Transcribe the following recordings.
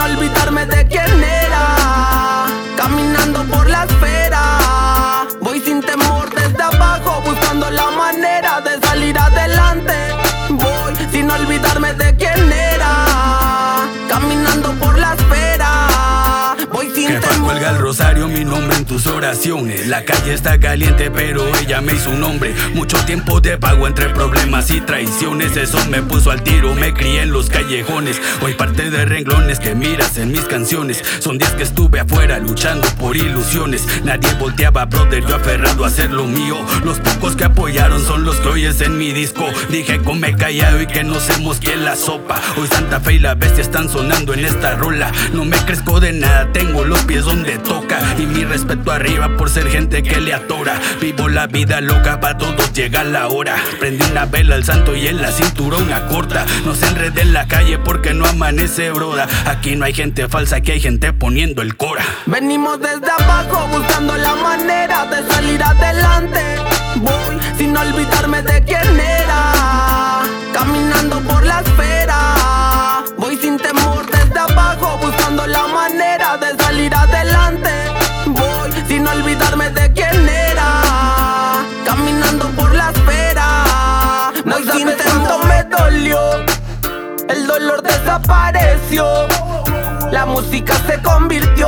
sin olvidarme de quién era. Caminando por la esfera, voy sin temor desde abajo, buscando la manera de salir adelante. Voy sin olvidarme de quién era. Caminando por la esfera, voy sin temor. Jefa, cuelga el rosario, mi nombre en tus oraciones. La calle está caliente, pero ella me hizo un hombre. Mucho tiempo de vago entre problemas y traiciones. Eso me puso al tiro, me crié en los callejones. Hoy parte de renglones que miras en mis canciones. Son días que estuve afuera luchando por ilusiones. Nadie volteaba, brother, yo aferrado a hacer lo mío. Los pocos que apoyaron son los que oyes en mi disco. Dije come callado y que no se mosquee la sopa. Hoy Santa Fe y la Bestia están sonando en esta rola. No me crezco de nada, tengo los pies donde toca. Y mi respeto arriba por ser gente que le atora. Vivo la vida loca, pa' todos llega la hora. Prendí una vela al santo y en la cintura una corta. No se enrede en la calle porque no amanece, broda. Aquí no hay gente falsa, aquí hay gente poniendo el cora. Venimos desde abajo buscando la manera de salir adelante. Voy sin olvidarme de quién era. Caminando por la esfera, voy sin temor desde abajo buscando la manera de salir adelante. Voy sin olvidarme de quién era. Caminando por la esfera, no sin tanto me dolió. El dolor desapareció, la música se convirtió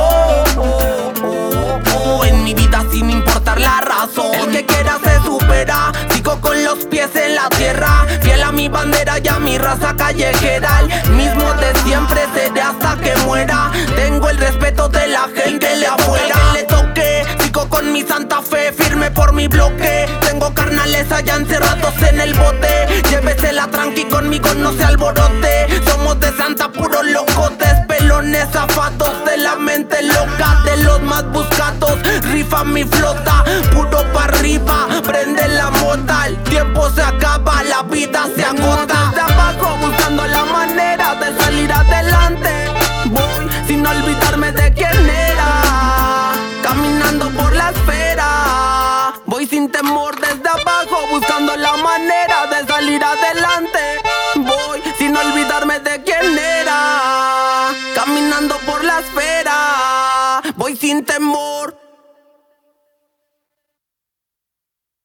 en mi vida sin importar la razón. El que quiera se supera, sigo con los pies en la tierra. Fiel a mi bandera y a mi raza callejera. El mismo de siempre seré hasta que muera. Tengo el respeto de la gente de afuera. Le toqué, sigo con mi Santa Fe, firme por mi bloque. Tengo carnales allá encerrados en el bote. Llévesela tranqui, conmigo no se alborote. Somos de Santa, puros locotes, pelones zafados de la mente loca, de los más buscados. Rifa mi flota, puro pa' arriba, prende la mota. El tiempo se acaba.